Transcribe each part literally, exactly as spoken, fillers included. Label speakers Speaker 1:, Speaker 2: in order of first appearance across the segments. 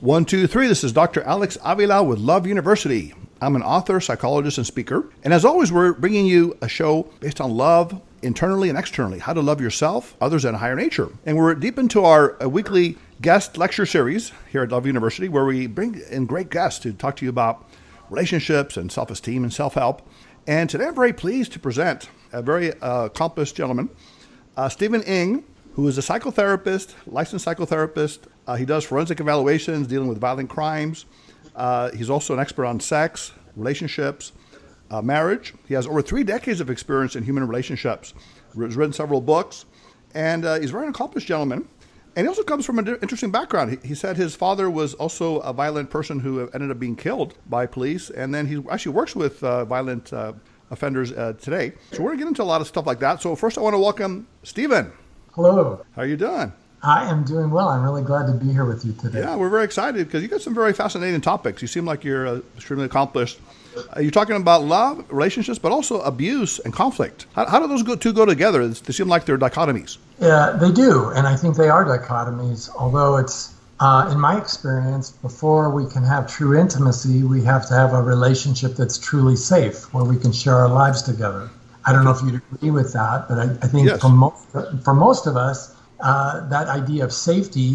Speaker 1: One, two, three. This is Doctor Alex Avila with Love University. I'm an author, psychologist, and speaker. And as always, we're bringing you a show based on love, internally and externally, how to love yourself, others, and higher nature. And we're deep into our uh, weekly guest lecture series here at Love University, where we bring in great guests to talk to you about relationships and self-esteem and self-help. And today I'm very pleased to present a very uh, accomplished gentleman, uh, Stephen Ng, who is a psychotherapist, licensed psychotherapist. Uh, he does forensic evaluations dealing with violent crimes. Uh, he's also an expert on sex, relationships, uh, marriage. He has over three decades of experience in human relationships. He's written several books, and uh, he's a very accomplished gentleman. And he also comes from an interesting background. He, he said his father was also a violent person who ended up being killed by police, and then he actually works with uh, violent uh, offenders uh, today. So we're going to get into a lot of stuff like that. So first I want to welcome Stephen.
Speaker 2: Hello.
Speaker 1: How are you doing?
Speaker 2: I am doing well. I'm really glad to be here with you today.
Speaker 1: Yeah, we're very excited because you got some very fascinating topics. You seem like you're uh, extremely accomplished. Uh, you're talking about love, relationships, but also abuse and conflict. How, how do those go, two go together? They seem like they're dichotomies.
Speaker 2: Yeah, they do, and I think they are dichotomies, although it's, uh, in my experience, before we can have true intimacy, we have to have a relationship that's truly safe, where we can share our lives together. I don't know if you'd agree with that, but I, I think
Speaker 1: yes.
Speaker 2: for, most, for most of us, uh, that idea of safety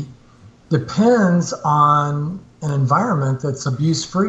Speaker 2: depends on an environment that's abuse-free.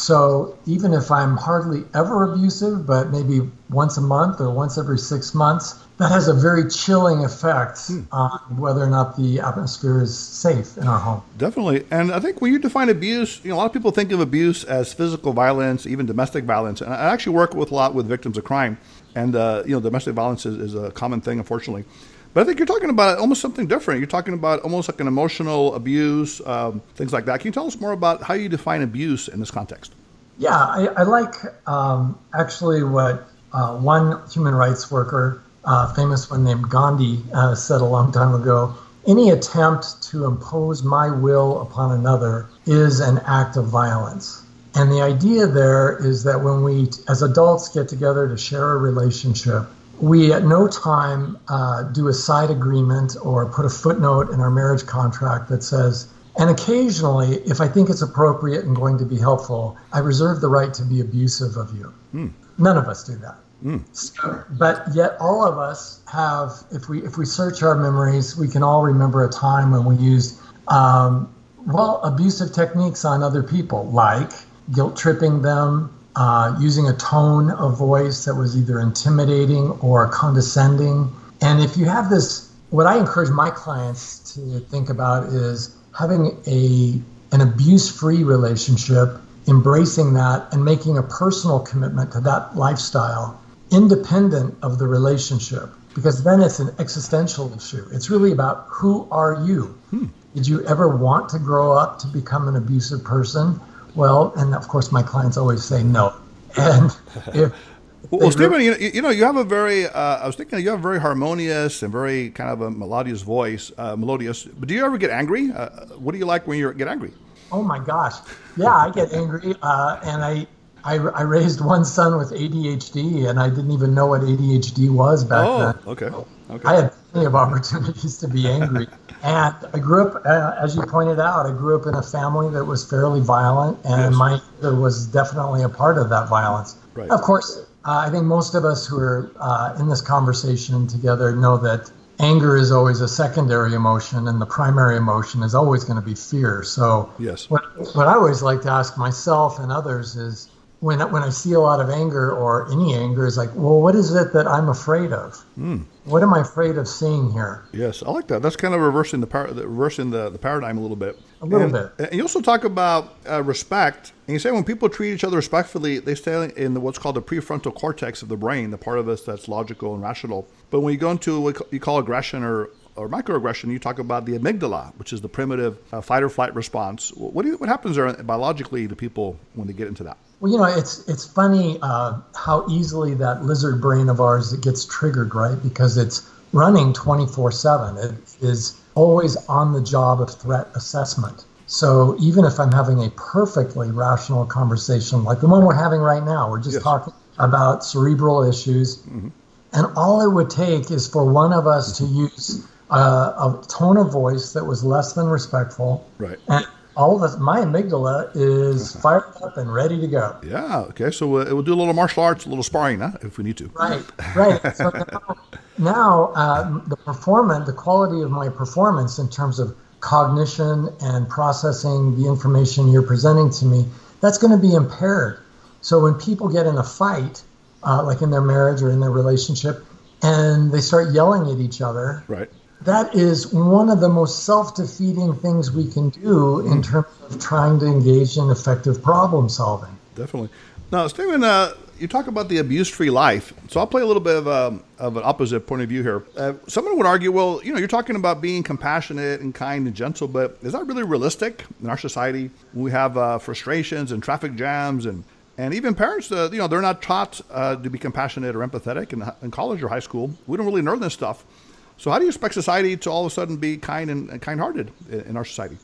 Speaker 2: So even if I'm hardly ever abusive, but maybe once a month or once every six months, that has a very chilling effect hmm. on whether or not the atmosphere is safe in our home.
Speaker 1: Definitely. And I think when you define abuse, you know, a lot of people think of abuse as physical violence, even domestic violence. And I actually work with a lot with victims of crime. And, uh, you know, domestic violence is, is a common thing, unfortunately. But I think you're talking about almost something different. You're talking about almost like an emotional abuse, um, things like that. Can you tell us more about how you define abuse in this context?
Speaker 2: Yeah, I, I like um, actually what uh, one human rights worker, uh, famous one named Gandhi, uh, said a long time ago. Any attempt to impose my will upon another is an act of violence. And the idea there is that when we, as adults, get together to share a relationship, we at no time uh, do a side agreement or put a footnote in our marriage contract that says, and occasionally, if I think it's appropriate and going to be helpful, I reserve the right to be abusive of you. Mm. None of us do that. Mm. So, but yet all of us have, if we if we search our memories, we can all remember a time when we used, um, well, abusive techniques on other people, like guilt tripping them, uh, using a tone of voice that was either intimidating or condescending. And if you have this, what I encourage my clients to think about is having a an abuse-free relationship, embracing that and making a personal commitment to that lifestyle, independent of the relationship, because then it's an existential issue. It's really about who are you? Hmm. Did you ever want to grow up to become an abusive person? Well, and of course, my clients always say no. And if
Speaker 1: well, Stephen, you know, you know, you have a very, uh, I was thinking you have a very harmonious and very kind of a melodious voice, uh, melodious. But do you ever get angry? Uh, what do you like when you get angry?
Speaker 2: Oh, my gosh. Yeah, I get angry. Uh, and I, I I raised one son with A D H D, and I didn't even know what A D H D was back
Speaker 1: oh,
Speaker 2: then.
Speaker 1: Oh, okay. okay.
Speaker 2: I had plenty of opportunities to be angry. And I grew up, uh, as you pointed out, I grew up in a family that was fairly violent, and
Speaker 1: yes.
Speaker 2: my mother was definitely a part of that violence.
Speaker 1: Right.
Speaker 2: Of course, uh, I think most of us who are uh, in this conversation together know that anger is always a secondary emotion, and the primary emotion is always going to be fear. So
Speaker 1: yes.
Speaker 2: what, what I always like to ask myself and others is, when when I see a lot of anger or any anger, is like, well, what is it that I'm afraid of? Mm. What am I afraid of seeing here?
Speaker 1: Yes, I like that. That's kind of reversing the par- reversing the, the paradigm a little bit.
Speaker 2: A little
Speaker 1: and,
Speaker 2: bit.
Speaker 1: And you also talk about uh, respect. And you say when people treat each other respectfully, they stay in the, what's called the prefrontal cortex of the brain, the part of us that's logical and rational. But when you go into what you call aggression or or microaggression, you talk about the amygdala, which is the primitive uh, fight or flight response. What do you, what happens there biologically to people when they get into that?
Speaker 2: Well, you know, it's it's funny uh, how easily that lizard brain of ours it gets triggered, right? Because it's running twenty-four seven. It is always on the job of threat assessment. So even if I'm having a perfectly rational conversation, like the one we're having right now, we're just yes. talking about cerebral issues, mm-hmm. and all it would take is for one of us to use uh, a tone of voice that was less than respectful,
Speaker 1: right.
Speaker 2: and all of us, my amygdala is fired up and ready to go.
Speaker 1: Yeah. Okay. So uh, we'll do a little martial arts, a little sparring, huh, if we need to.
Speaker 2: Right. Right. So now, now uh, the performance, the quality of my performance in terms of cognition and processing the information you're presenting to me, that's going to be impaired. So when people get in a fight, uh, like in their marriage or in their relationship, and they start yelling at each other,
Speaker 1: right.
Speaker 2: That is one of the most self-defeating things we can do in terms of trying to engage in effective problem solving.
Speaker 1: Definitely. Now, Stephen, uh, you talk about the abuse-free life. So I'll play a little bit of, um, of an opposite point of view here. Uh, someone would argue, well, you know, you're talking about being compassionate and kind and gentle, but is that really realistic in our society? We have uh, frustrations and traffic jams, and and even parents, uh, you know, they're not taught uh, to be compassionate or empathetic in, in college or high school. We don't really learn this stuff. So how do you expect society to all of a sudden be kind and, and kind-hearted in, in our society?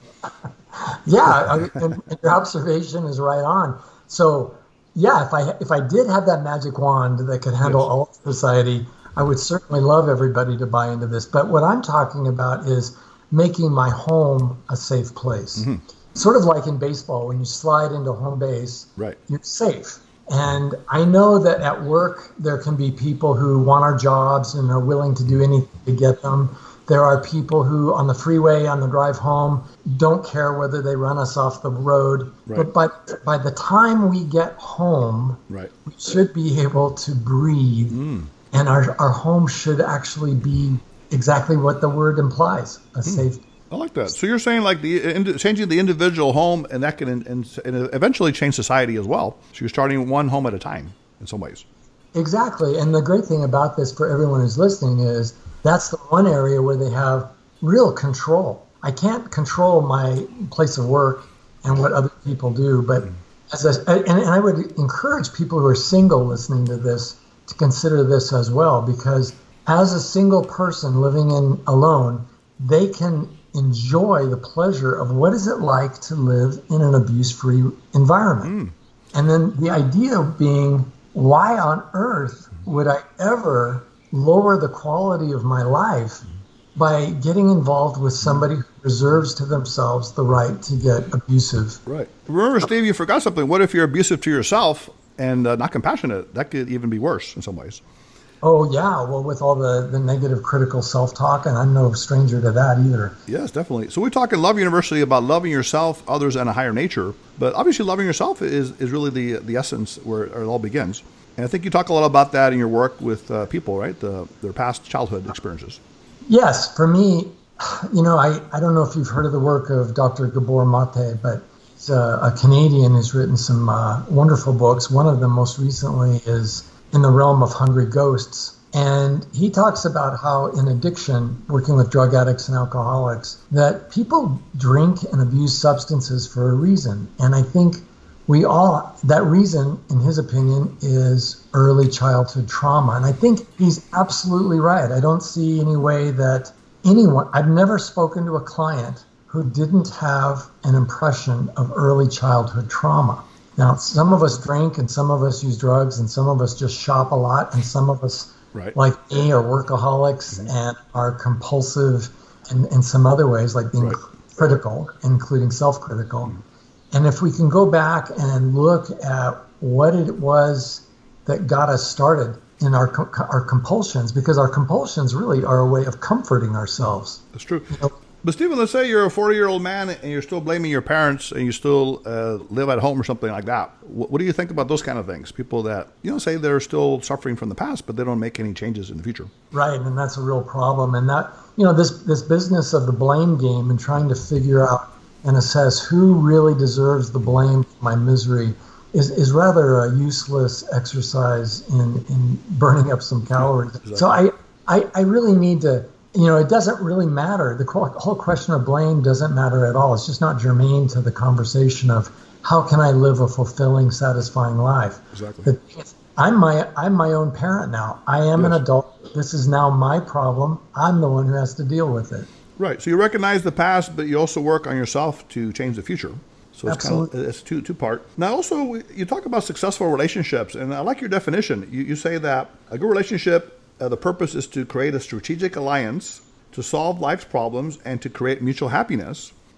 Speaker 2: Yeah, I, and your observation is right on. So, yeah, if I if I did have that magic wand that could handle yes. all of society, I would certainly love everybody to buy into this. But what I'm talking about is making my home a safe place. Mm-hmm. Sort of like in baseball, when you slide into home base,
Speaker 1: right.
Speaker 2: you're safe. And I know that at work, there can be people who want our jobs and are willing to do anything to get them. There are people who on the freeway, on the drive home, don't care whether they run us off the road.
Speaker 1: Right.
Speaker 2: But by, by the time we get home,
Speaker 1: right.
Speaker 2: we should be able to breathe. Mm. And our, our home should actually be exactly what the word implies, a mm. safe place.
Speaker 1: I like that. So you're saying like the in, changing the individual home, and that can in, in, in eventually change society as well. So you're starting one home at a time in some ways.
Speaker 2: Exactly. And the great thing about this for everyone who's listening is that's the one area where they have real control. I can't control my place of work and what other people do, but as a, and, and I would encourage people who are single listening to this to consider this as well, because as a single person living in alone, they can enjoy the pleasure of what is it like to live in an abuse-free environment. Mm. And then the idea being, why on earth would I ever lower the quality of my life by getting involved with somebody who reserves to themselves the right to get abusive?
Speaker 1: Right. Remember, Steve, you forgot something. What if you're abusive to yourself and uh, not compassionate? That could even be worse in some ways.
Speaker 2: Oh, yeah. Well, with all the, the negative critical self-talk, and I'm no stranger to that either.
Speaker 1: Yes, definitely. So we talk in Love University about loving yourself, others, and a higher nature. But obviously loving yourself is, is really the the essence where it all begins. And I think you talk a lot about that in your work with uh, people, right? The, their past childhood experiences.
Speaker 2: Yes. For me, you know, I, I don't know if you've heard of the work of Doctor Gabor Mate, but he's a, a Canadian who's written some uh, wonderful books. One of them most recently is In the Realm of Hungry Ghosts. And he talks about how in addiction, working with drug addicts and alcoholics, that people drink and abuse substances for a reason. And I think we all, that reason, in his opinion, is early childhood trauma. And I think he's absolutely right. I don't see any way that anyone, I've never spoken to a client who didn't have an impression of early childhood trauma. Now, some of us drink and some of us use drugs and some of us just shop a lot and some of us,
Speaker 1: right.
Speaker 2: like me, are workaholics mm-hmm. and are compulsive in, in some other ways, like being
Speaker 1: right.
Speaker 2: critical, including self-critical. Mm-hmm. And if we can go back and look at what it was that got us started in our our compulsions, because our compulsions really are a way of comforting ourselves.
Speaker 1: That's true.
Speaker 2: You know,
Speaker 1: But Stephen, let's say you're a forty-year-old man and you're still blaming your parents and you still uh, live at home or something like that. What, what do you think about those kind of things? People that, you know, say they're still suffering from the past, but they don't make any changes in the future.
Speaker 2: Right, and that's a real problem. And that, you know, this, this business of the blame game and trying to figure out and assess who really deserves the blame for my misery is, is rather a useless exercise in, in burning up some calories. Exactly. So I, I, I really need to... You know, it doesn't really matter. The whole question of blame doesn't matter at all. It's just not germane to the conversation of how can I live a fulfilling, satisfying life.
Speaker 1: Exactly.
Speaker 2: I'm my I'm my own parent now. I am yes. an adult. This is now my problem. I'm the one who has to deal with it.
Speaker 1: Right. So you recognize the past, but you also work on yourself to change the future. So it's
Speaker 2: Absolutely.
Speaker 1: kind of, it's two two part. Now, also, you talk about successful relationships, and I like your definition. You, you say that a good relationship, Uh, the purpose is to create a strategic alliance to solve life's problems and to create mutual happiness.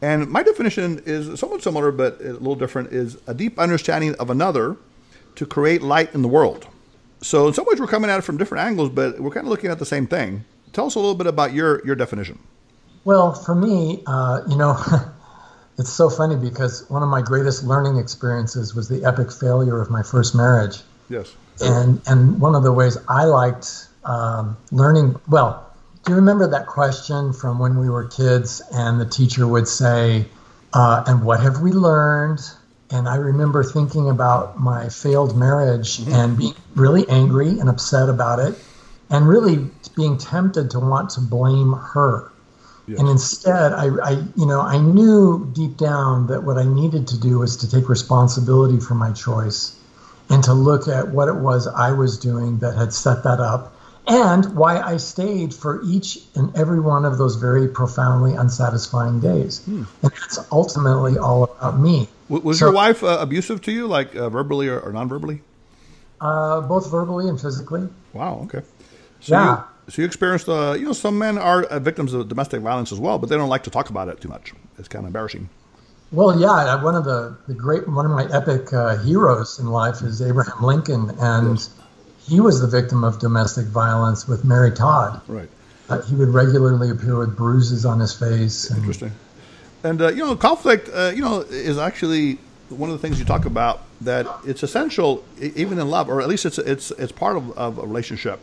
Speaker 1: And my definition is somewhat similar, but a little different, is a deep understanding of another to create light in the world. So in some ways we're coming at it from different angles, but we're kind of looking at the same thing. Tell us a little bit about your, your definition.
Speaker 2: Well, for me, uh, you know, it's so funny because one of my greatest learning experiences was the epic failure of my first marriage.
Speaker 1: Yes.
Speaker 2: And and one of the ways I liked um, learning, well, do you remember that question from when we were kids and the teacher would say, uh, and what have we learned? And I remember thinking about my failed marriage mm-hmm. and being really angry and upset about it and really being tempted to want to blame her. Yes. And instead, I, I, you know, I knew deep down that what I needed to do was to take responsibility for my choice and to look at what it was I was doing that had set that up and why I stayed for each and every one of those very profoundly unsatisfying days. Hmm. And that's ultimately all about me.
Speaker 1: Was so, your wife uh, abusive to you, like uh, verbally or, or non-verbally?
Speaker 2: Uh, both verbally and physically.
Speaker 1: Wow, okay. So
Speaker 2: yeah.
Speaker 1: You, so you experienced, uh, you know, some men are uh, victims of domestic violence as well, but they don't like to talk about it too much. It's kind of embarrassing.
Speaker 2: Well, yeah, one of the, the great, one of my epic uh, heroes in life is Abraham Lincoln, and yes. he was the victim of domestic violence with Mary Todd.
Speaker 1: Right.
Speaker 2: Uh, he would regularly appear with bruises on his face. And,
Speaker 1: Interesting. And, uh, you know, conflict, uh, you know, is actually one of the things you talk about, that it's essential, even in love, or at least it's it's it's part of, of a relationship.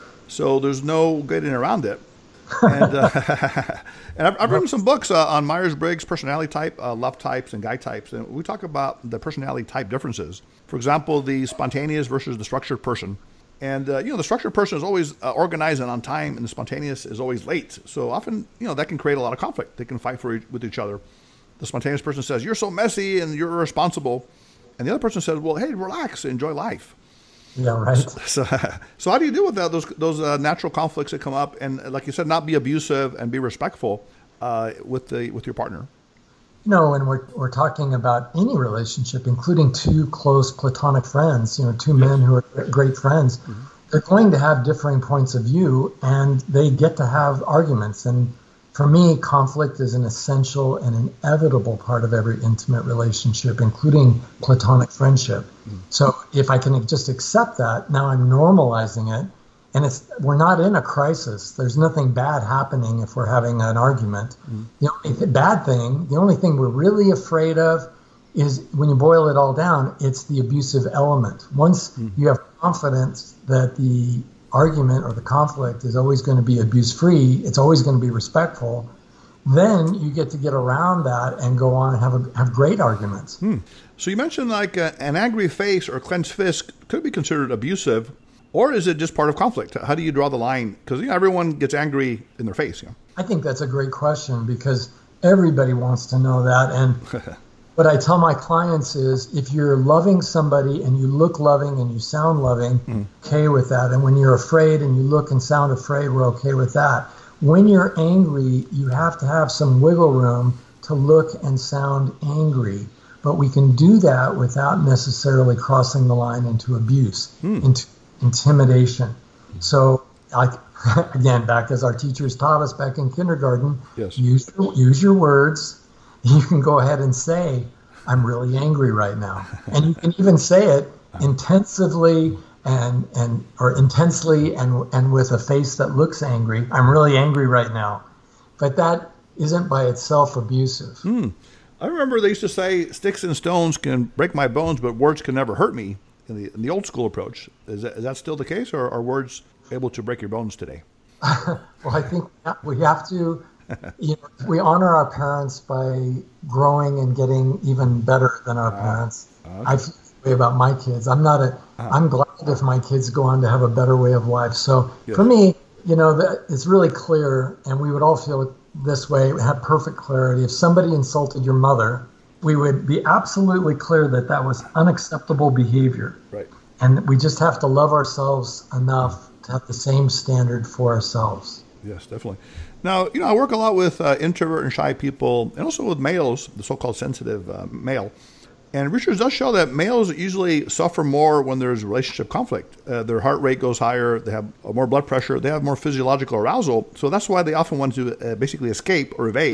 Speaker 1: So there's no getting around it. And, uh, and I've, I've written some books uh, on Myers-Briggs personality type, uh, love types, and guy types. And we talk about the personality type differences. For example, the spontaneous versus the structured person. And, uh, you know, the structured person is always uh, organized and on time, and the spontaneous is always late. So often, you know, that can create a lot of conflict. They can fight for with each other. The spontaneous person says, you're so messy and you're irresponsible. And the other person says, well, hey, relax, enjoy life.
Speaker 2: Yeah, right.
Speaker 1: So, so how do you deal with that, those those uh, natural conflicts that come up, and like you said, not be abusive and be respectful uh, with the with your partner?
Speaker 2: You know, when we're we're talking about any relationship, including two close platonic friends, you know, two yes. men who are great friends, mm-hmm. they're going to have differing points of view, and they get to have arguments. And for me, conflict is an essential and inevitable part of every intimate relationship, including platonic friendship. Mm. So if I can just accept that, now I'm normalizing it, and it's we're not in a crisis. There's nothing bad happening if we're having an argument. Mm. The only th- bad thing, the only thing we're really afraid of is, when you boil it all down, it's the abusive element. Once mm. you have confidence that the argument or the conflict is always going to be abuse-free, it's always going to be respectful, then you get to get around that and go on and have a, have great arguments. Hmm.
Speaker 1: So you mentioned like a, an angry face or clenched fist could be considered abusive, or is it just part of conflict? How do you draw the line? Because you know, everyone gets angry in their face. You know?
Speaker 2: I think that's a great question, because everybody wants to know that. And what I tell my clients is, if you're loving somebody and you look loving and you sound loving, mm. okay with that. And when you're afraid and you look and sound afraid, we're okay with that. When you're angry, you have to have some wiggle room to look and sound angry. But we can do that without necessarily crossing the line into abuse, mm. into intimidation. Mm. So, like, again, back as our teachers taught us back in kindergarten,
Speaker 1: yes.
Speaker 2: use, use your words. You can go ahead and say, I'm really angry right now. And you can even say it intensively and and or intensely and and with a face that looks angry. I'm really angry right now. But that isn't by itself abusive.
Speaker 1: Hmm. I remember they used to say, sticks and stones can break my bones, but words can never hurt me, in the, in the old school approach. Is that, is that still the case, or are words able to break your bones today?
Speaker 2: Well, I think we have to... You know, we honor our parents by growing and getting even better than our uh, parents. Okay. I feel the way about my kids. I'm not a. Uh, I'm glad if my kids go on to have a better way of life. So yes. for me, you know, that it's really clear, and we would all feel this way, have perfect clarity. If somebody insulted your mother, we would be absolutely clear that that was unacceptable behavior.
Speaker 1: Right.
Speaker 2: And we just have to love ourselves enough to have the same standard for ourselves.
Speaker 1: Yes, definitely. Now, you know, I work a lot with uh, introvert and shy people, and also with males, the so-called sensitive uh, male. And research does show that males usually suffer more when there's relationship conflict. Uh, their heart rate goes higher, they have more blood pressure, they have more physiological arousal. So that's why they often want to uh, basically escape or evade.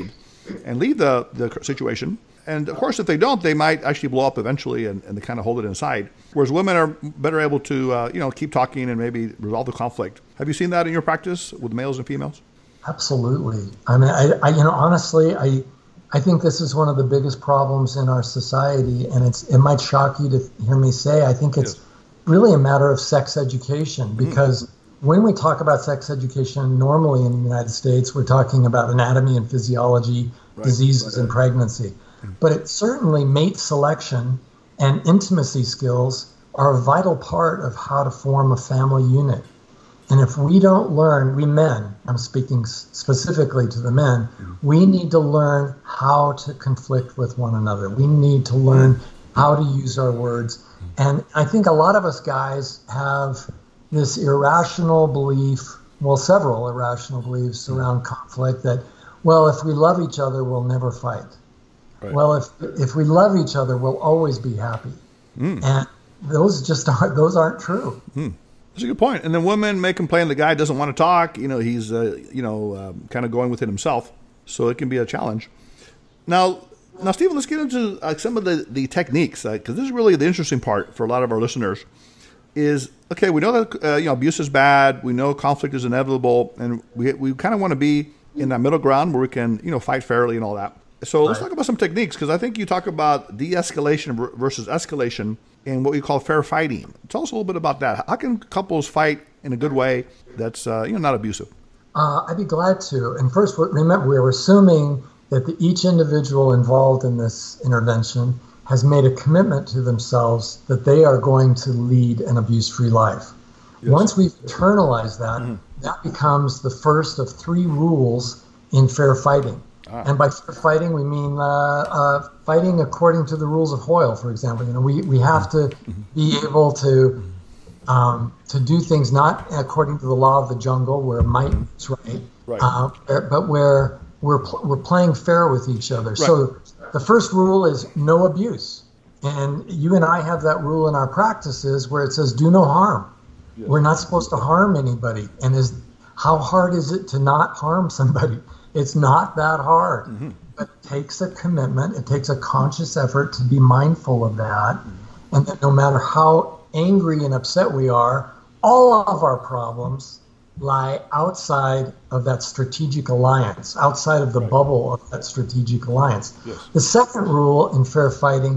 Speaker 1: and leave the, the situation. And of course, if they don't, they might actually blow up eventually, and, and they kind of hold it inside. Whereas women are better able to, uh, you know, keep talking and maybe resolve the conflict. Have you seen that in your practice with males and females?
Speaker 2: Absolutely. I mean, I, I you know, honestly, I, I think this is one of the biggest problems in our society, and it's it might shock you to hear me say, I think it's yes. really a matter of sex education, because mm-hmm. when we talk about sex education normally in the United States, we're talking about anatomy and physiology, right. diseases, right. and pregnancy. But it certainly mate selection and intimacy skills are a vital part of how to form a family unit. And if we don't learn, we men, I'm speaking specifically to the men, we need to learn how to conflict with one another. We need to learn how to use our words. And I think a lot of us guys have this irrational belief, well, several irrational beliefs around conflict that, well, if we love each other, we'll never fight. Right. Well, if if we love each other, we'll always be happy, mm. and those just aren't those aren't true.
Speaker 1: Mm. That's a good point. And then women may complain the guy doesn't want to talk. You know, he's uh, you know um, kind of going within himself, so it can be a challenge. Now, now, Stephen, let's get into uh, some of the the techniques, because uh, this is really the interesting part for a lot of our listeners. Is okay. We know that uh, you know abuse is bad. We know conflict is inevitable, and we we kind of want to be in that middle ground where we can you know fight fairly and all that. So let's talk about some techniques, because I think you talk about de-escalation versus escalation in what we call fair fighting. Tell us a little bit about that. How can couples fight in a good way that's uh, you know not abusive?
Speaker 2: Uh, I'd be glad to. And first, remember, we're assuming that the, each individual involved in this intervention has made a commitment to themselves that they are going to lead an abuse-free life. Yes. Once we've internalized that, mm-hmm. that becomes the first of three rules in fair fighting. Ah. And by fair fighting, we mean uh, uh, fighting according to the rules of Hoyle, for example. You know, we, we have to be able to um, to do things not according to the law of the jungle, where might is right, right. Uh, but where we're pl- we're playing fair with each other. Right. So the first rule is no abuse, and you and I have that rule in our practices where it says do no harm. Yes. We're not supposed to harm anybody. And is how hard is it to not harm somebody? It's not that hard, mm-hmm. but it takes a commitment. It takes a conscious effort to be mindful of that. Mm-hmm. And that no matter how angry and upset we are, all of our problems lie outside of that strategic alliance, outside of the right. bubble of that strategic alliance. Yes. The second rule in fair fighting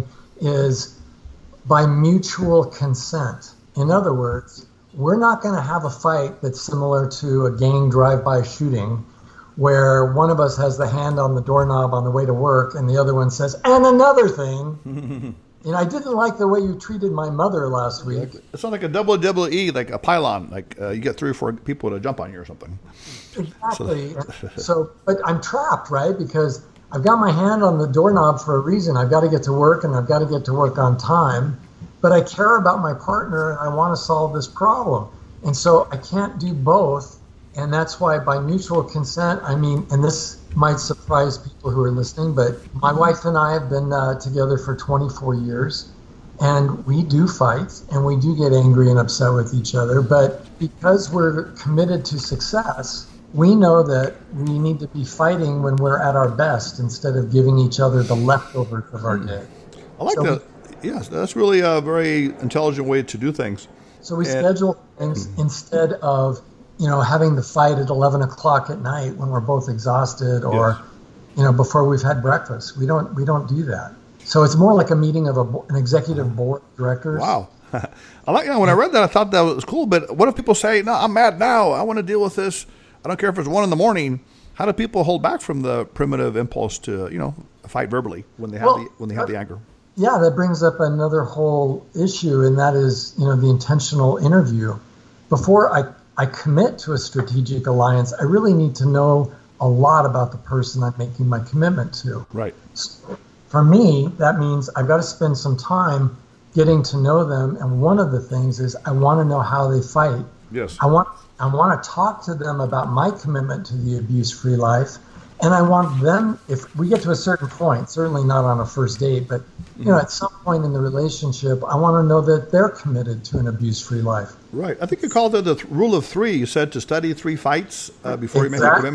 Speaker 2: is by mutual consent. In other words, we're not going to have a fight that's similar to a gang drive-by shooting, where one of us has the hand on the doorknob on the way to work and the other one says, and another thing, you know, I didn't like the way you treated my mother last week.
Speaker 1: It's not like a W W E, like a pylon, like uh, you get three or four people to jump on you or something.
Speaker 2: Exactly. So, so, but I'm trapped, right? Because I've got my hand on the doorknob for a reason. I've got to get to work, and I've got to get to work on time. But I care about my partner, and I want to solve this problem. And so I can't do both. And that's why by mutual consent, I mean, and this might surprise people who are listening, but my wife and I have been uh, together for twenty-four years, and we do fight, and we do get angry and upset with each other. But because we're committed to success, we know that we need to be fighting when we're at our best instead of giving each other the leftovers of our day.
Speaker 1: I like so that. We, yes, that's really a very intelligent way to do things.
Speaker 2: So we
Speaker 1: and,
Speaker 2: schedule things mm-hmm. instead of you know, having the fight at eleven o'clock at night when we're both exhausted, or, yes. you know, before we've had breakfast. We don't we don't do that. So it's more like a meeting of a, an executive board of directors.
Speaker 1: Wow. I like, you know, when I read that, I thought that was cool. But what if people say, no, I'm mad now. I want to deal with this. I don't care if it's one in the morning. How do people hold back from the primitive impulse to, you know, fight verbally when they have well, the when they have the anger?
Speaker 2: Yeah, that brings up another whole issue, and that is, you know, the intentional interview. Before I I commit to a strategic alliance, I really need to know a lot about the person I'm making my commitment to.
Speaker 1: Right.
Speaker 2: So for me, that means I've got to spend some time getting to know them. And one of the things is I want to know how they fight.
Speaker 1: Yes.
Speaker 2: I want I want to talk to them about my commitment to the abuse-free life. And I want them, if we get to a certain point, certainly not on a first date, but you know, at some point in the relationship, I want to know that they're committed to an abuse-free life.
Speaker 1: Right. I think you called it the th- rule of three. You said to study three fights uh, before exactly. you make a commitment.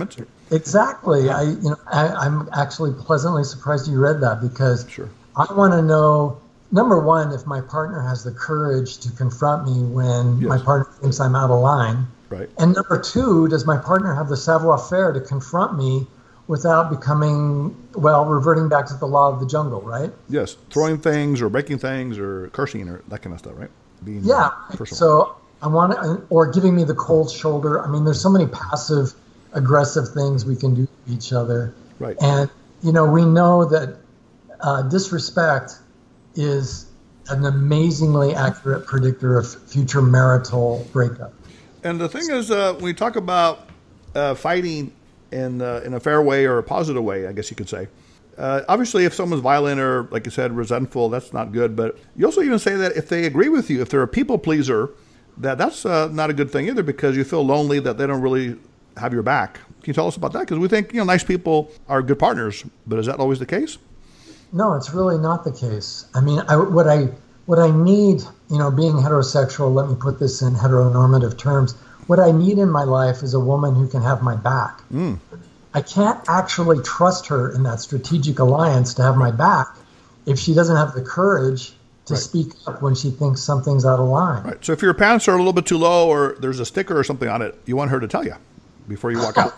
Speaker 2: Exactly. I, you know, I, I'm actually pleasantly surprised you read that because
Speaker 1: Sure.
Speaker 2: I want to know, number one, if my partner has the courage to confront me when
Speaker 1: Yes.
Speaker 2: my partner thinks I'm out of line.
Speaker 1: Right.
Speaker 2: And number two, does my partner have the savoir-faire to confront me without becoming, well, reverting back to the law of the jungle, right?
Speaker 1: Yes. Throwing things or breaking things or cursing or that kind of stuff, right? Being
Speaker 2: Yeah.
Speaker 1: personal.
Speaker 2: So I want to, or giving me the cold shoulder. I mean, there's so many passive aggressive things we can do to each other.
Speaker 1: Right.
Speaker 2: And, you know, we know that uh, disrespect is an amazingly accurate predictor of future marital breakup.
Speaker 1: And the thing is, uh, when we talk about uh, fighting in uh, in a fair way or a positive way, I guess you could say, uh, obviously if someone's violent or, like you said, resentful, that's not good. But you also even say that if they agree with you, if they're a people pleaser, that that's uh, not a good thing either because you feel lonely that they don't really have your back. Can you tell us about that? Because we think, you know, nice people are good partners, but is that always the case?
Speaker 2: No, it's really not the case. I mean, I, what I what I need, you know, being heterosexual, let me put this in heteronormative terms, what I need in my life is a woman who can have my back.
Speaker 1: Mm.
Speaker 2: I can't actually trust her in that strategic alliance to have my back if she doesn't have the courage to
Speaker 1: Right.
Speaker 2: speak up when she thinks something's out of line.
Speaker 1: Right. So if your pants are a little bit too low or there's a sticker or something on it, you want her to tell you before you walk out.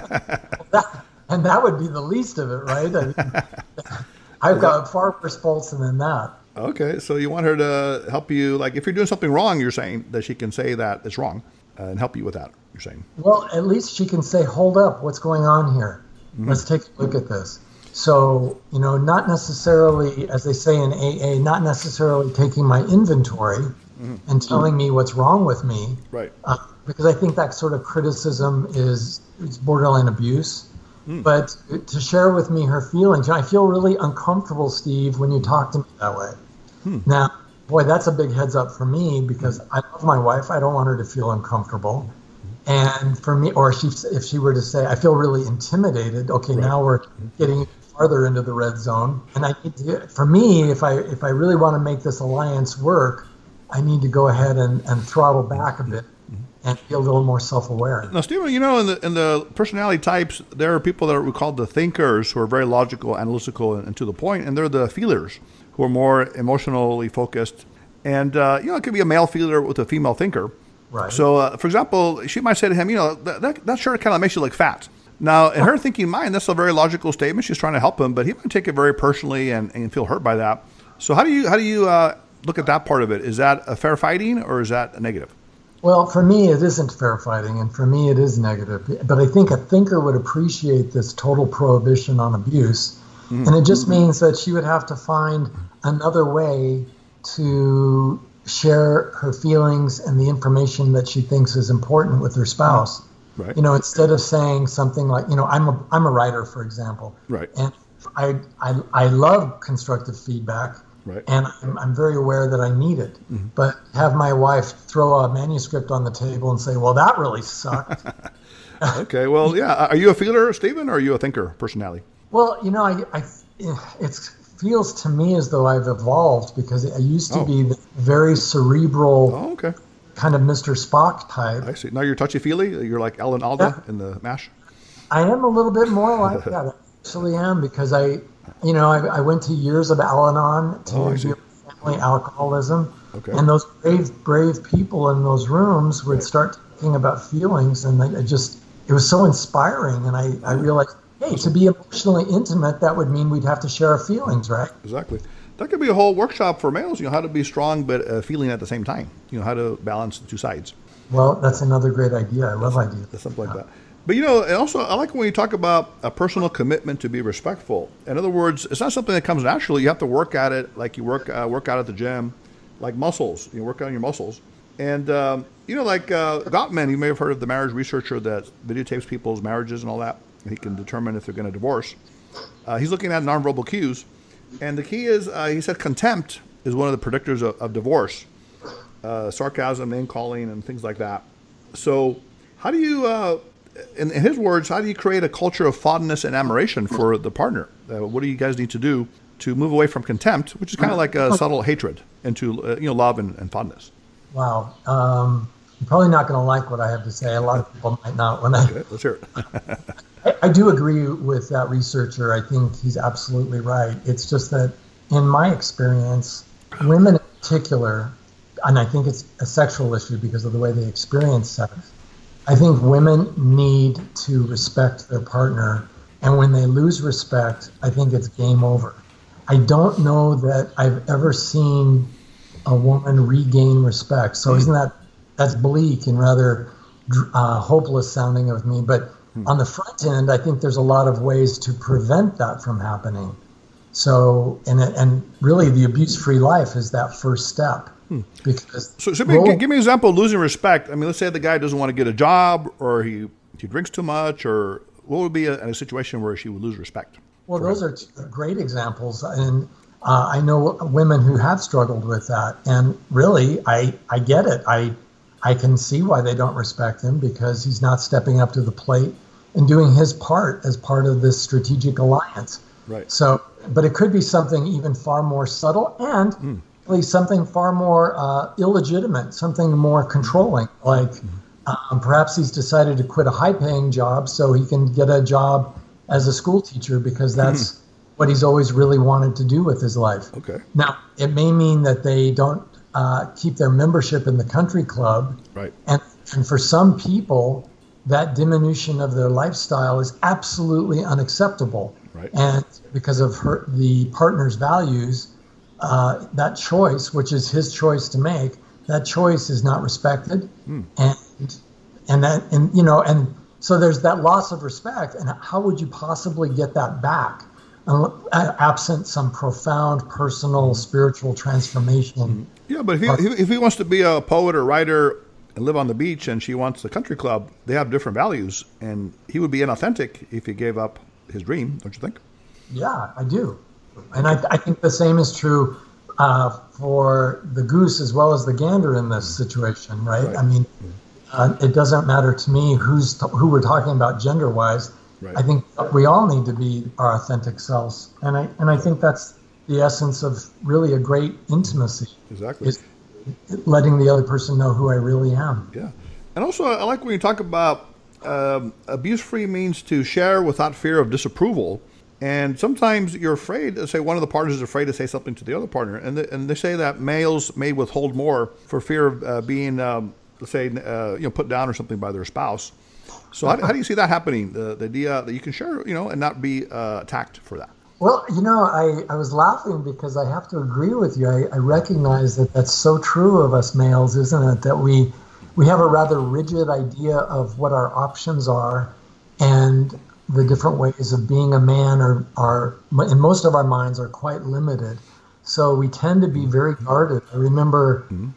Speaker 2: That, and that would be the least of it, right? I mean, I've got far worse pulse than that.
Speaker 1: Okay, so you want her to help you, like if you're doing something wrong, you're saying that she can say that it's wrong uh, and help you with that, you're saying.
Speaker 2: Well, at least she can say, hold up, what's going on here?
Speaker 1: Mm-hmm.
Speaker 2: Let's take a look at this. So, you know, not necessarily, as they say in A A, not necessarily taking my inventory mm-hmm. and telling me what's wrong with me.
Speaker 1: Right.
Speaker 2: Uh, because I think that sort of criticism is, is borderline abuse. Mm. But to share with me her feelings, I feel really uncomfortable, Steve, when you talk to me that way. Hmm. Now, boy, that's a big heads up for me because I love my wife. I don't want her to feel uncomfortable. And for me, or she, if she were to say, I feel really intimidated. Okay, right. Now we're getting farther into the red zone. And I need to get, for me, if I if I really want to make this alliance work, I need to go ahead and, and throttle back a bit and be a little more self-aware.
Speaker 1: Now, Stephen, you know, in the in the personality types, there are people that are we call the thinkers who are very logical, analytical, and, and to the point, and they're the feelers who are more emotionally focused. And, uh, you know, it could be a male feeler with a female thinker.
Speaker 2: Right.
Speaker 1: So, uh, for example, she might say to him, you know, that, that, that shirt kind of makes you look fat. Now, in her thinking mind, that's a very logical statement. She's trying to help him, but he might take it very personally and, and feel hurt by that. So how do you how do you uh, look at that part of it? Is that a fair fighting or is that a negative?
Speaker 2: Well, for me, it isn't fair fighting, and for me, it is negative. But I think a thinker would appreciate this total prohibition on abuse. Mm-hmm. And it just means that she would have to find another way to share her feelings and the information that she thinks is important with her spouse.
Speaker 1: Right.
Speaker 2: You know, instead of saying something like, you know, I'm a I'm a writer, for example.
Speaker 1: Right.
Speaker 2: And I I, I love constructive feedback.
Speaker 1: Right.
Speaker 2: And I'm, I'm very aware that I need it. Mm-hmm. But have my wife throw a manuscript on the table and say, well, that really sucked.
Speaker 1: Okay. Well, yeah. Are you a feeler, Stephen, or are you a thinker personality?
Speaker 2: Well, you know, I, I it feels to me as though I've evolved because I used to oh. be the very cerebral
Speaker 1: oh, okay.
Speaker 2: kind of Mister Spock type.
Speaker 1: I see. Now you're touchy-feely? You're like Alan Alda yeah. in the MASH?
Speaker 2: I am a little bit more like that. I actually am because I... You know, I, I went to years of Al-Anon to
Speaker 1: oh,
Speaker 2: deal with family alcoholism.
Speaker 1: Okay.
Speaker 2: And those brave, brave people in those rooms would right. start talking about feelings. And I, I just, it was so inspiring. And I, I realized, hey, to be emotionally intimate, that would mean we'd have to share our feelings, right?
Speaker 1: Exactly. That could be a whole workshop for males, you know, how to be strong but uh, feeling at the same time. You know, how to balance the two sides.
Speaker 2: Well, that's another great idea. I love
Speaker 1: that's,
Speaker 2: ideas.
Speaker 1: That's something like yeah. that. But, you know, and also, I like when you talk about a personal commitment to be respectful. In other words, it's not something that comes naturally. You have to work at it like you work uh, work out at the gym, like muscles. You work on your muscles. And, um, you know, like uh, Gottman, you may have heard of the marriage researcher that videotapes people's marriages and all that. And he can determine if they're going to divorce. Uh, he's looking at nonverbal cues. And the key is, uh, he said contempt is one of the predictors of, of divorce. Uh, sarcasm, name-calling, and things like that. So how do you... Uh, In, in his words, how do you create a culture of fondness and admiration for the partner? Uh, what do you guys need to do to move away from contempt, which is kind of like a subtle hatred, into uh, you know love and, and fondness?
Speaker 2: Wow. Um, you're probably not going to like what I have to say. A lot of people might not. When I,
Speaker 1: okay, let's hear it.
Speaker 2: I, I do agree with that researcher. I think he's absolutely right. It's just that in my experience, women in particular, and I think it's a sexual issue because of the way they experience sex, I think women need to respect their partner. And when they lose respect, I think it's game over. I don't know that I've ever seen a woman regain respect. So isn't that, that's bleak and rather uh, hopeless sounding of me. But on the front end, I think there's a lot of ways to prevent that from happening. So, and and really the abuse-free life is that first step. Hmm. Because
Speaker 1: so, so role, give me an example of losing respect. I mean, let's say the guy doesn't want to get a job, or he he drinks too much, or what would be a, a situation where she would lose respect?
Speaker 2: Well, those him? are great examples, and uh, I know women who have struggled with that. And really, I I get it. I I can see why they don't respect him, because he's not stepping up to the plate and doing his part as part of this strategic alliance.
Speaker 1: Right.
Speaker 2: So, but it could be something even far more subtle and mm. really something far more uh, illegitimate, something more controlling. Like mm. um, perhaps he's decided to quit a high-paying job so he can get a job as a school teacher, because that's mm. what he's always really wanted to do with his life.
Speaker 1: Okay.
Speaker 2: Now, it may mean that they don't uh, keep their membership in the country club.
Speaker 1: Right.
Speaker 2: And, and for some people, that diminution of their lifestyle is absolutely unacceptable.
Speaker 1: Right.
Speaker 2: And because of her, the partner's values, uh, that choice, which is his choice to make, that choice is not respected. Mm. And and that and you know and so there's that loss of respect. And how would you possibly get that back, uh, absent some profound personal spiritual transformation?
Speaker 1: Yeah, but if he if he wants to be a poet or writer and live on the beach, and she wants the country club, they have different values, and he would be inauthentic if he gave up his dream, don't you think?
Speaker 2: Yeah, I do. And I, I think the same is true uh, for the goose as well as the gander in this situation, right? right. I mean, uh, it doesn't matter to me who's t- who we're talking about gender-wise. Right. I think we all need to be our authentic selves. And I and I think that's the essence of really a great intimacy.
Speaker 1: Exactly.
Speaker 2: Is letting the other person know who I really am.
Speaker 1: Yeah. And also, I like when you talk about Um, abuse-free means to share without fear of disapproval. And sometimes you're afraid, let's say one of the partners is afraid to say something to the other partner. And, the, and they say that males may withhold more for fear of uh, being, um, let's say, uh, you know, put down or something by their spouse. So how, how do you see that happening? The, the idea that you can share, you know, and not be uh, attacked for that.
Speaker 2: Well, you know, I, I was laughing because I have to agree with you. I, I recognize that that's so true of us males, isn't it? That we we have a rather rigid idea of what our options are, and the different ways of being a man are, are in most of our minds, are quite limited. So we tend to be very guarded. I remember, mm-hmm.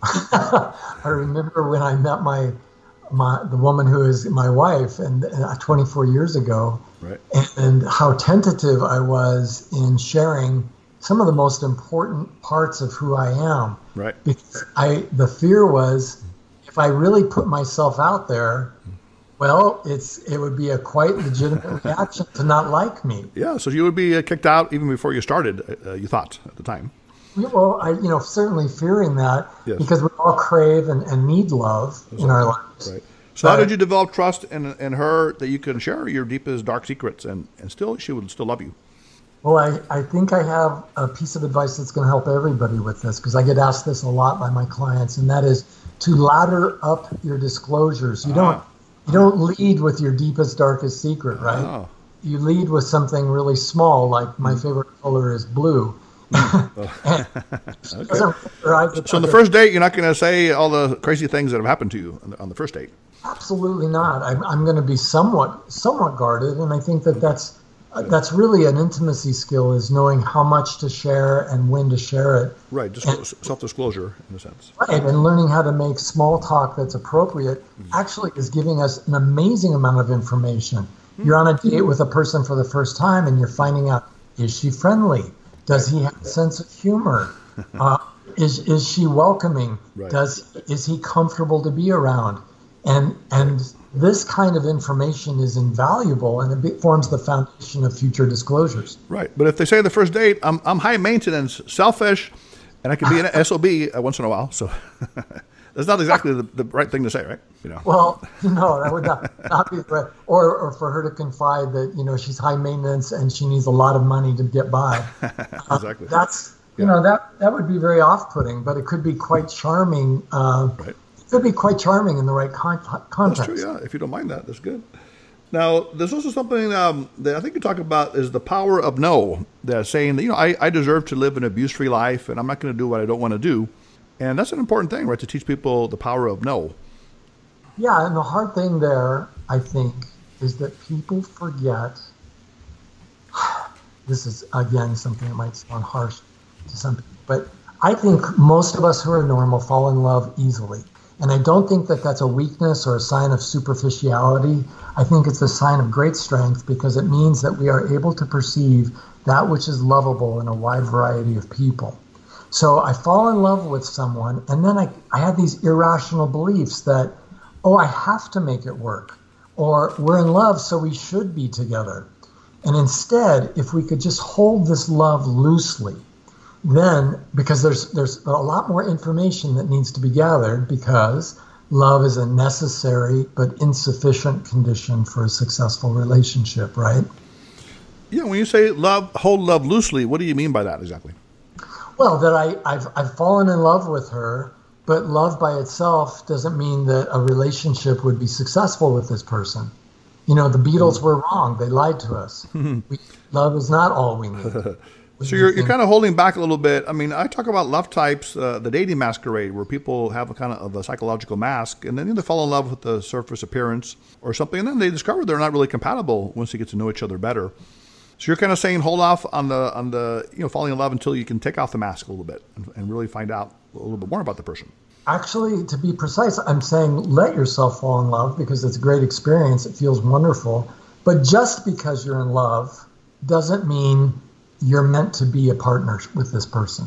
Speaker 2: I remember when I met my my the woman who is my wife, and uh, twenty-four years ago,
Speaker 1: right.
Speaker 2: and, and how tentative I was in sharing some of the most important parts of who I am.
Speaker 1: Right.
Speaker 2: Because I the fear was, if I really put myself out there, well, it's it would be a quite legitimate reaction to not like me.
Speaker 1: Yeah, so you would be uh, kicked out even before you started, uh, you thought, at the time.
Speaker 2: Well, I, you know, certainly fearing that,
Speaker 1: yes.
Speaker 2: because we all crave and, and need love That's in right. our lives.
Speaker 1: Right. So but, how did you develop trust in, in her that you can share your deepest dark secrets, and, and still she would still love you?
Speaker 2: Well, I, I think I have a piece of advice that's going to help everybody with this, because I get asked this a lot by my clients, and that is to ladder up your disclosures. You don't you don't lead with your deepest, darkest secret, right?
Speaker 1: Oh.
Speaker 2: You lead with something really small, like my favorite color is blue.
Speaker 1: Okay. So on the first date, you're not going to say all the crazy things that have happened to you on the, on the first date?
Speaker 2: Absolutely not. I'm, I'm going to be somewhat somewhat guarded, and I think that that's uh, that's really an intimacy skill, is knowing how much to share and when to share it.
Speaker 1: Right, just self-disclosure in a sense.
Speaker 2: Right, and learning how to make small talk that's appropriate mm-hmm. actually is giving us an amazing amount of information. Mm-hmm. You're on a date with a person for the first time, and you're finding out, is she friendly? Does he have a sense of humor? Uh, is is she welcoming?
Speaker 1: Right.
Speaker 2: Does is he comfortable to be around? And and this kind of information is invaluable, and it forms the foundation of future disclosures.
Speaker 1: Right. But if they say the first date, I'm I'm high maintenance, selfish, and I can be an S O B once in a while, so That's not exactly the, the right thing to say, right? You know.
Speaker 2: Well, no, that would not, not be right. Or, or for her to confide that, you know, she's high maintenance and she needs a lot of money to get by.
Speaker 1: Exactly.
Speaker 2: Uh, that's, you
Speaker 1: Yeah.
Speaker 2: know, that, that would be very off-putting, but it could be quite charming. Uh,
Speaker 1: Right.
Speaker 2: It could be quite charming in the right con- context.
Speaker 1: That's true, yeah. If you don't mind that, that's good. Now, there's also something um, that I think you talk about is the power of no. That saying that, you know, I, I deserve to live an abuse-free life, and I'm not going to do what I don't want to do. And that's an important thing, right, to teach people the power of no.
Speaker 2: Yeah, and the hard thing there, I think, is that people forget. This is, again, something that might sound harsh to some people, but I think most of us who are normal fall in love easily. And I don't think that that's a weakness or a sign of superficiality. I think it's a sign of great strength because it means that we are able to perceive that which is lovable in a wide variety of people. So I fall in love with someone, and then I, I have these irrational beliefs that, oh, I have to make it work, or we're in love, so we should be together. And instead, if we could just hold this love loosely, then, because there's there's a lot more information that needs to be gathered, because love is a necessary but insufficient condition for a successful relationship, right?
Speaker 1: Yeah, when you say love, hold love loosely, what do you mean by that exactly?
Speaker 2: Well, that I, I've I've fallen in love with her, but love by itself doesn't mean that a relationship would be successful with this person. You know, the Beatles were wrong. They lied to us. we, love is not all we need.
Speaker 1: So you're you're kind of holding back a little bit. I mean, I talk about love types, uh, the dating masquerade, where people have a kind of, of a psychological mask, and then either fall in love with the surface appearance or something, and then they discover they're not really compatible once they get to know each other better. So you're kind of saying hold off on the on the you know falling in love until you can take off the mask a little bit and, and really find out a little bit more about the person.
Speaker 2: Actually, to be precise, I'm saying let yourself fall in love because it's a great experience. It feels wonderful. But just because you're in love doesn't mean you're meant to be a partner with this person.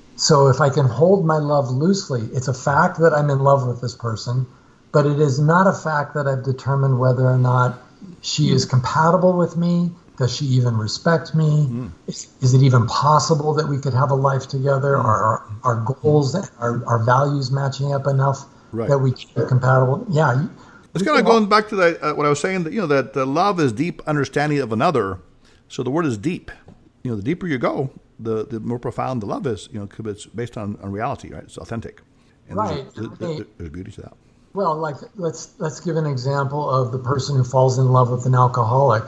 Speaker 2: So if I can hold my love loosely, it's a fact that I'm in love with this person, but it is not a fact that I've determined whether or not she is compatible with me. Does she even respect me? Mm. Is, is it even possible that we could have a life together? Mm. Are our, our goals, our, our values matching up enough right. that we are compatible? Yeah.
Speaker 1: It's kind of going back to that, uh, what I was saying, that, you know, that uh, love is deep understanding of another. So the word is deep. You know, the deeper you go, the, the more profound the love is, you know, because it's based on, on reality, right? It's authentic. And
Speaker 2: right.
Speaker 1: There's, there's, there's beauty to that.
Speaker 2: Well, like, let's let's give an example of the person who falls in love with an alcoholic.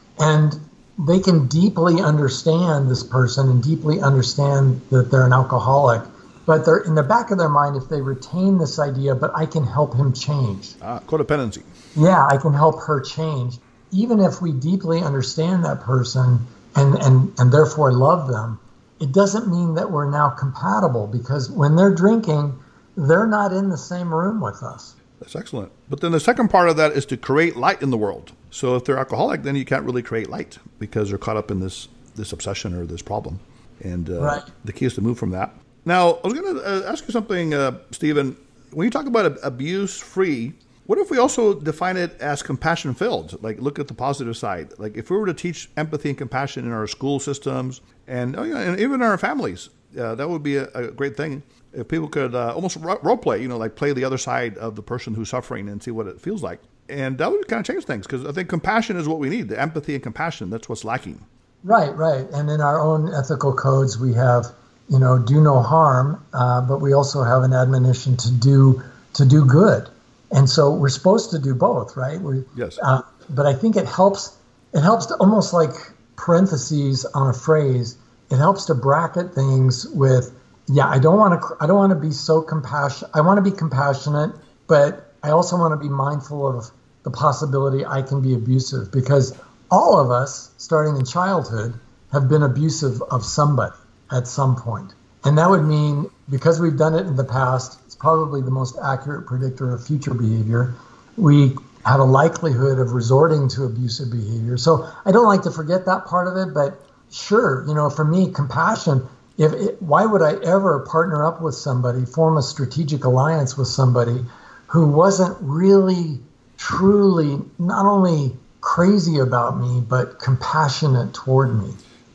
Speaker 2: And they can deeply understand this person and deeply understand that they're an alcoholic. But they're in the back of their mind, if they retain this idea, but I can help him change.
Speaker 1: Ah, codependency.
Speaker 2: Yeah, I can help her change. Even if we deeply understand that person and, and, and therefore love them, it doesn't mean that we're now compatible, because when they're drinking, they're not in the same room with us.
Speaker 1: That's excellent. But then the second part of that is to create light in the world. So if they're alcoholic, then you can't really create light because they're caught up in this this obsession or this problem. And uh,
Speaker 2: right.
Speaker 1: the key is to move from that. Now, I was going to uh, ask you something, uh, Stephen. When you talk about abuse-free, what if we also define it as compassion-filled? Like, look at the positive side. Like, if we were to teach empathy and compassion in our school systems and, oh, yeah, and even in our families, uh, that would be a, a great thing. If people could uh, almost role play, you know, like play the other side of the person who's suffering and see what it feels like. And that would kind of change things, because I think compassion is what we need. The empathy and compassion, that's what's lacking.
Speaker 2: Right, right. And in our own ethical codes, we have, you know, do no harm, uh, but we also have an admonition to do to do good. And so we're supposed to do both, right? We,
Speaker 1: yes.
Speaker 2: Uh, but I think it helps. It helps to almost like parentheses on a phrase. It helps to bracket things with, yeah, I don't want to. I don't want to be so compassionate. I want to be compassionate, but I also want to be mindful of the possibility I can be abusive, because all of us, starting in childhood, have been abusive of somebody at some point. And that would mean, because we've done it in the past, it's probably the most accurate predictor of future behavior. We have a likelihood of resorting to abusive behavior. So I don't like to forget that part of it, but sure, you know, for me, compassion, if it, why would I ever partner up with somebody, form a strategic alliance with somebody who wasn't really, truly, not only crazy about me, but compassionate toward me?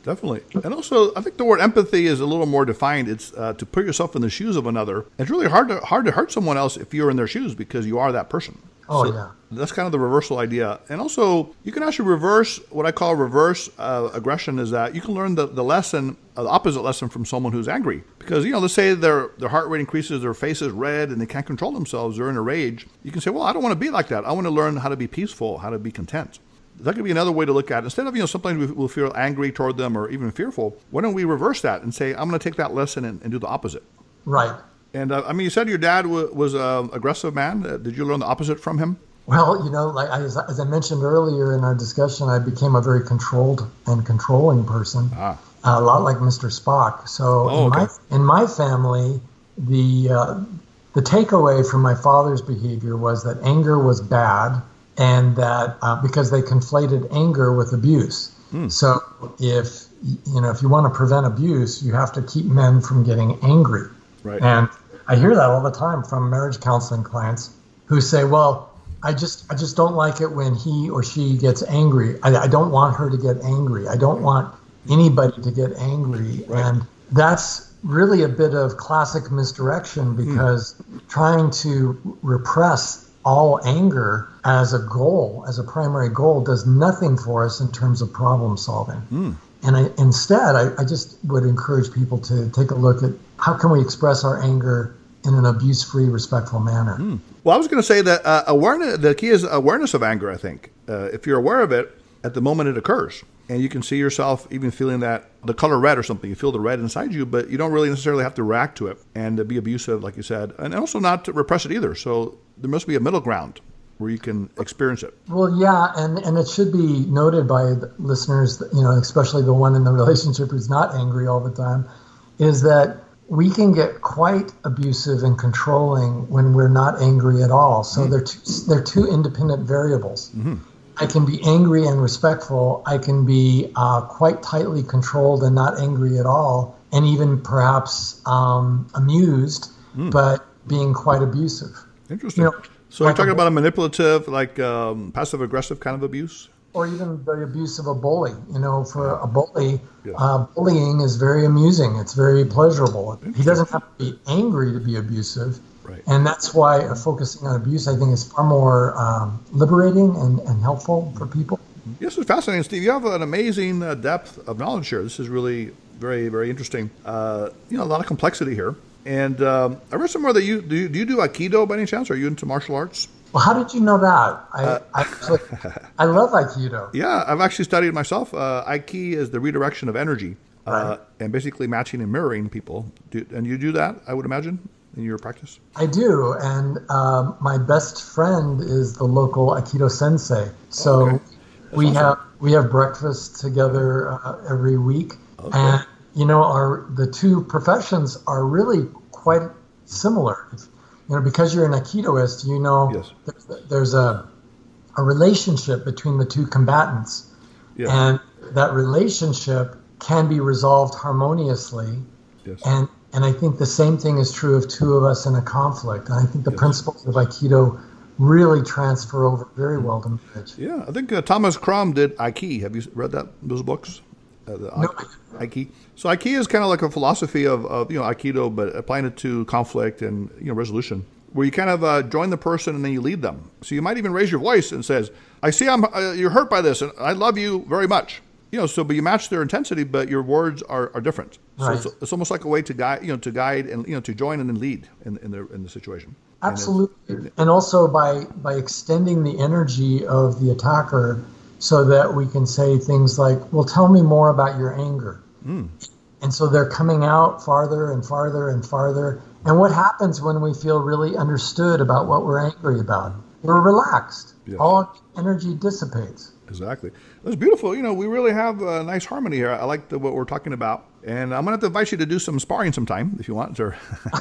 Speaker 1: Definitely. And also, I think the word empathy is a little more defined. It's uh, to put yourself in the shoes of another. It's really hard to hard to hurt someone else if you're in their shoes because you are that person.
Speaker 2: Oh,
Speaker 1: so
Speaker 2: yeah.
Speaker 1: That's kind of the reversal idea. And also, you can actually reverse what I call reverse uh, aggression is that you can learn the, the lesson, uh, the opposite lesson from someone who's angry. Because, you know, let's say their, their heart rate increases, their face is red, and they can't control themselves. They're in a rage. You can say, well, I don't want to be like that. I want to learn how to be peaceful, how to be content. That could be another way to look at it. Instead of, you know, sometimes we will feel angry toward them or even fearful. Why don't we reverse that and say, I'm going to take that lesson and, and do the opposite?
Speaker 2: Right.
Speaker 1: And, uh, I mean, you said your dad w- was an aggressive man. Uh, did you learn the opposite from him?
Speaker 2: Well, you know, like I, as, as I mentioned earlier in our discussion, I became a very controlled and controlling person, ah. a lot like Mister Spock. So
Speaker 1: oh,
Speaker 2: in,
Speaker 1: okay.
Speaker 2: my, in my family, the uh, the takeaway from my father's behavior was that anger was bad, and that uh, because they conflated anger with abuse. Hmm. So if you know if you want to prevent abuse, you have to keep men from getting angry.
Speaker 1: Right.
Speaker 2: And I hear that all the time from marriage counseling clients who say, "Well, I just I just don't like it when he or she gets angry. I, I don't want her to get angry. I don't want anybody to get angry." Right. And that's really a bit of classic misdirection because mm. trying to repress all anger as a goal, as a primary goal, does nothing for us in terms of problem solving. Mm. And I, instead, I, I just would encourage people to take a look at how can we express our anger in an abuse-free, respectful manner. Mm.
Speaker 1: Well, I was going to say that uh, awareness. The key is awareness of anger, I think. Uh, if you're aware of it at the moment it occurs, and you can see yourself even feeling that, the color red or something, you feel the red inside you, but you don't really necessarily have to react to it and uh, be abusive, like you said, and also not to repress it either. So there must be a middle ground where you can experience it.
Speaker 2: Well, yeah, and, and it should be noted by the listeners, you know, especially the one in the relationship who's not angry all the time, is that we can get quite abusive and controlling when we're not angry at all. So mm-hmm. they're two, they're two independent variables. Mm-hmm. I can be angry and respectful. I can be uh, quite tightly controlled and not angry at all, and even perhaps um, amused, mm. but being quite abusive.
Speaker 1: Interesting. You know, so like you're talking a, about a manipulative, like um, passive-aggressive kind of abuse?
Speaker 2: Or even the abuse of a bully. You know, for a bully, yeah. uh, bullying is very amusing. It's very pleasurable. He doesn't have to be angry to be abusive. Right. And that's why uh, focusing on abuse, I think, is far more um, liberating and, and helpful for people.
Speaker 1: Yes, it's fascinating, Steve. You have an amazing uh, depth of knowledge here. This is really very, very interesting. Uh, you know, a lot of complexity here. And um, I read somewhere that you do, you do you do Aikido by any chance? Are you into martial arts?
Speaker 2: Well, how did you know that? I uh, I, actually, I love Aikido.
Speaker 1: Yeah, I've actually studied it myself. Uh, Aiki is the redirection of energy, uh, right. and basically matching and mirroring people. Do, and you do that, I would imagine, in your practice?
Speaker 2: I do, and um, my best friend is the local Aikido sensei. So okay. we awesome. have we have breakfast together uh, every week, okay. and you know, our the two professions are really quite similar. You know, because you're an Aikidoist, you know
Speaker 1: yes.
Speaker 2: there's, there's a a relationship between the two combatants,
Speaker 1: yes.
Speaker 2: and that relationship can be resolved harmoniously.
Speaker 1: Yes.
Speaker 2: And and I think the same thing is true of two of us in a conflict. And I think the yes. principles of Aikido really transfer over very well to marriage.
Speaker 1: Yeah, I think uh, Thomas Crum did Aiki. Have you read that those books? Uh, the
Speaker 2: no.
Speaker 1: Aiki. So Aiki is kind of like a philosophy of, of you know Aikido, but applying it to conflict and you know resolution, where you kind of uh, join the person and then you lead them. So you might even raise your voice and says, "I see I'm uh, you're hurt by this, and I love you very much." You know, so but you match their intensity, but your words are, are different.
Speaker 2: Right.
Speaker 1: So it's, it's almost like a way to guide, you know, to guide and you know to join and then lead in, in the in the situation.
Speaker 2: Absolutely, and, and also by by extending the energy of the attacker, so that we can say things like, "Well, tell me more about your anger." Mm. And so they're coming out farther and farther and farther. And what happens when we feel really understood about what we're angry about? We're relaxed. Yes. All energy dissipates.
Speaker 1: Exactly. That's beautiful. You know, we really have a nice harmony here. I like the, what we're talking about. And I'm going to have to invite you to do some sparring sometime if you want. Or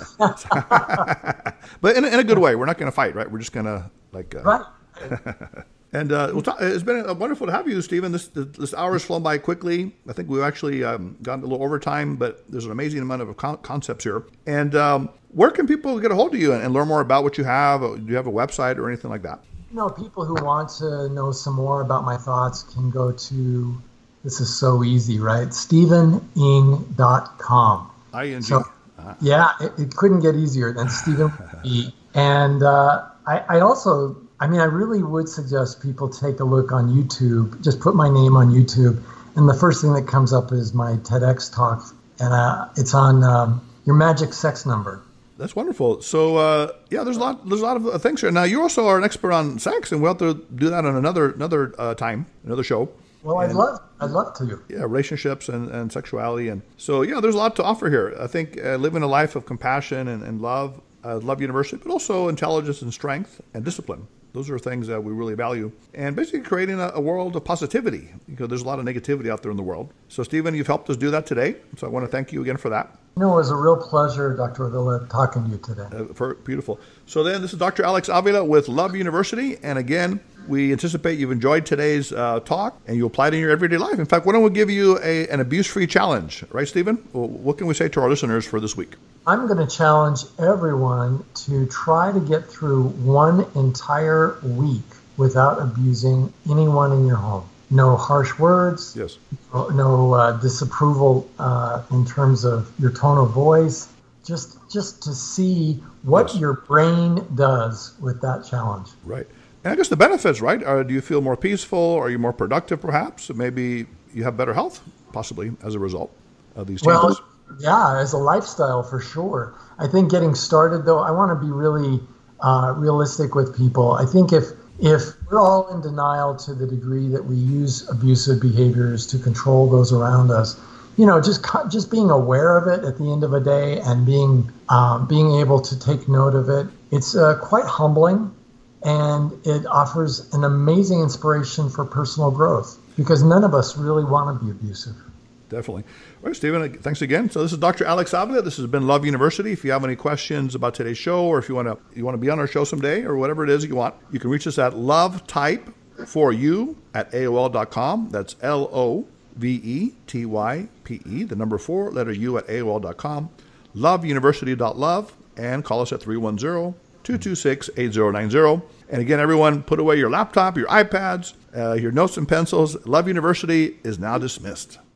Speaker 1: but in a, in a good way. We're not going to fight, right? We're just going to like... Uh,
Speaker 2: right.
Speaker 1: And uh, we'll talk, it's been wonderful to have you, Stephen. This this hour has flown by quickly. I think we've actually um, gotten a little overtime, but there's an amazing amount of con- concepts here. And um, where can people get a hold of you and, and learn more about what you have? Do you have a website or anything like that?
Speaker 2: You know, people who want to know some more about my thoughts can go to this is so easy, right? stephen ing dot com.
Speaker 1: I N G.
Speaker 2: So, uh-huh. Yeah, it, it couldn't get easier than Stephen E. And uh, I, I also, I mean, I really would suggest people take a look on YouTube. Just put my name on YouTube, and the first thing that comes up is my TEDx talk, and uh, it's on um, your magic sex number.
Speaker 1: That's wonderful. So, uh, yeah, there's a lot. There's a lot of uh, things here. Now, you also are an expert on sex, and we'll have to do that on another another uh, time, another show.
Speaker 2: Well,
Speaker 1: and,
Speaker 2: I'd love, I'd love to.
Speaker 1: Yeah, relationships and, and sexuality, and so yeah, there's a lot to offer here. I think uh, living a life of compassion and, and love, uh, Love University, but also intelligence and strength and discipline. Those are things that we really value, and basically creating a, a world of positivity, because there's a lot of negativity out there in the world. So, Stephen, you've helped us do that today, so I want to thank you again for that.
Speaker 2: You know, it was a real pleasure, Doctor Avila, talking to you today.
Speaker 1: Uh, for, beautiful. So then, this is Doctor Alex Avila with Love University, and again, we anticipate you've enjoyed today's uh, talk, and you apply it in your everyday life. In fact, why don't we give you a, an abuse-free challenge, right, Stephen? Well, what can we say to our listeners for this week?
Speaker 2: I'm going to challenge everyone to try to get through one entire week without abusing anyone in your home. No harsh words.
Speaker 1: Yes.
Speaker 2: No, no uh, disapproval uh, in terms of your tone of voice. Just, just to see what
Speaker 1: yes.
Speaker 2: your brain does with that challenge.
Speaker 1: Right. And I guess the benefits, right? Are, do you feel more peaceful? Are you more productive, perhaps? Maybe you have better health, possibly, as a result of these changes.
Speaker 2: Well, yeah, as a lifestyle, for sure. I think getting started, though, I want to be really uh, realistic with people. I think if if we're all in denial to the degree that we use abusive behaviors to control those around us, you know, just just being aware of it at the end of a day and being um, being able to take note of it, it's uh, quite humbling. And it offers an amazing inspiration for personal growth, because none of us really want to be abusive.
Speaker 1: Definitely. All right, Stephen, thanks again. So this is Doctor Alex Avila. This has been Love University. If you have any questions about today's show, or if you want to you want to be on our show someday, or whatever it is you want, you can reach us at lovetype for you at A O L dot com. That's L O V E T Y P E, the number four, letter U at A O L dot com. love university dot love, and call us at three one zero, two two six, eight zero nine zero. And again, everyone, put away your laptop, your iPads, uh, your notes and pencils. Love University is now dismissed.